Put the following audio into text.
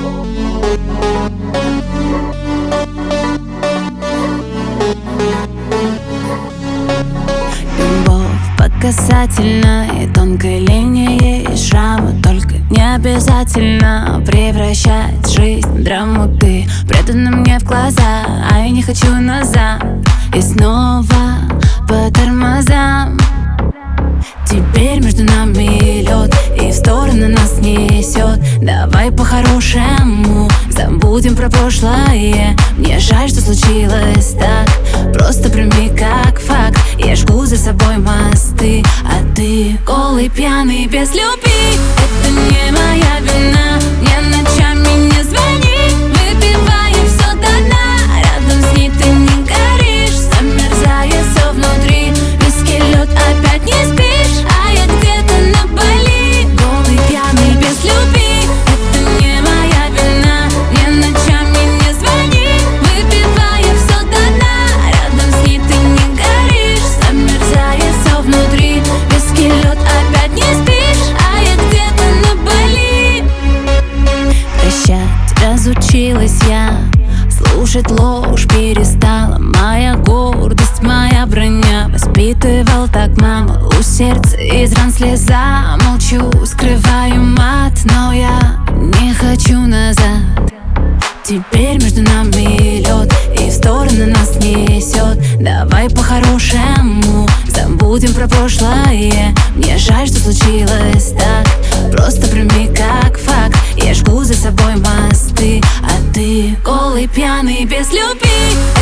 Касательной тонкой линии есть шрамы. Только не обязательно превращать жизнь в драму. Ты предана мне в глаза, а я не хочу назад. И снова по тормозам. Теперь между нами лед, и в стороны нас несет. Давай по-хорошему забудем про прошлое. Мне жаль, что случилось так. Просто прими как факт. Я жгу за собой мосты, а ты голый, пьяный, без любви. Это не моя вина. Мне ночами не звони, выпивая все до дна. Рядом с ней ты не горишь, замерзая все внутри. Виски лед, опять не спишь, а я где-то на Бали. Голый, пьяный, без любви. Это не моя вина. Мне ночами не звони, выпивая все до дна. Рядом с ней ты не горишь, замерзая все внутри. Виски лед, опять не спишь, а я где-то на Бали. Прощать разучилась я, слушать ложь перестала. Моя гордость, моя броня. Воспитывал так мама. У сердца из ран слеза. Молчу, скрываю мат, но я не хочу назад. Теперь между нами лед, и в стороны нас несет. Давай по-хорошему забудем про прошлое. Мне жаль, что случилось так. Просто прими как факт. Я жгу за собой мосты, а ты голый, пьяный, без любви.